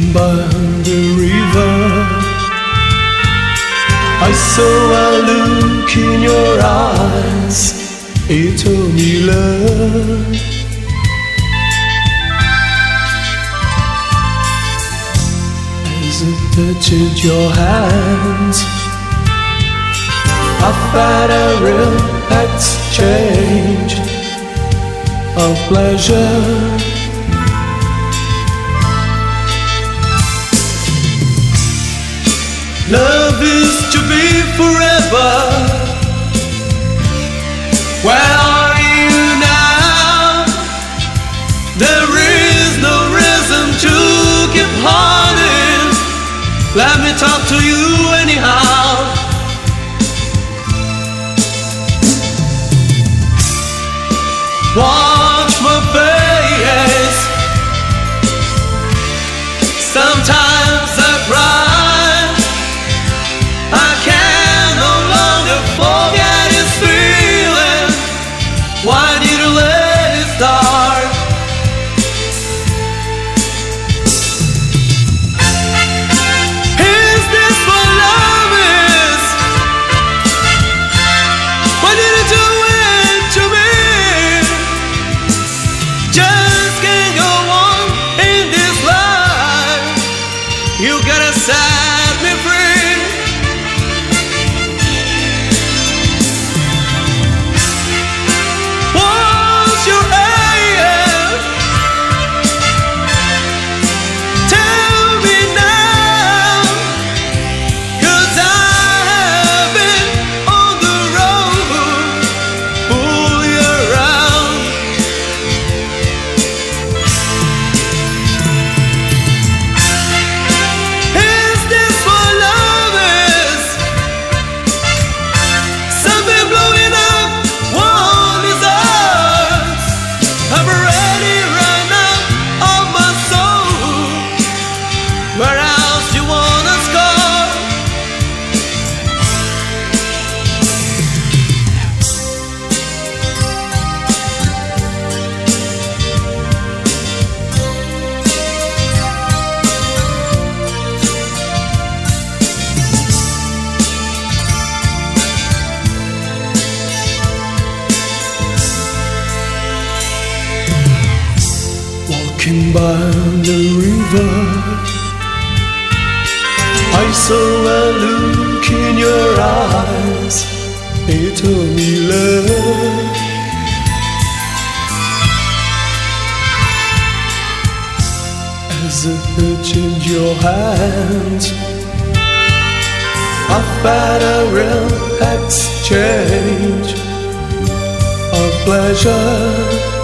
by the river, I saw a look in your eyes, it told me love. As I touched your hands, I felt a real exchange of pleasure. Love is to be forever. Where are you now? There is no reason to keep hiding. Let me talk to you anyhow. Watch my face. Sometimes I cry. I can no longer forget this feeling. Why did you let it start? Is this what love is? Why did you do it to me? Just can't go on in this life. You gotta set me free. What's your aim? Tell me now, 'cause I've been on the road, fully around. Is this what love is? Something blowing up one desires. I'm ready right now of my soul. Where else you wanna score? Walking by the river, I saw a look in your eyes, it told me love. As I touched your hands, I felt a real exchange of pleasure.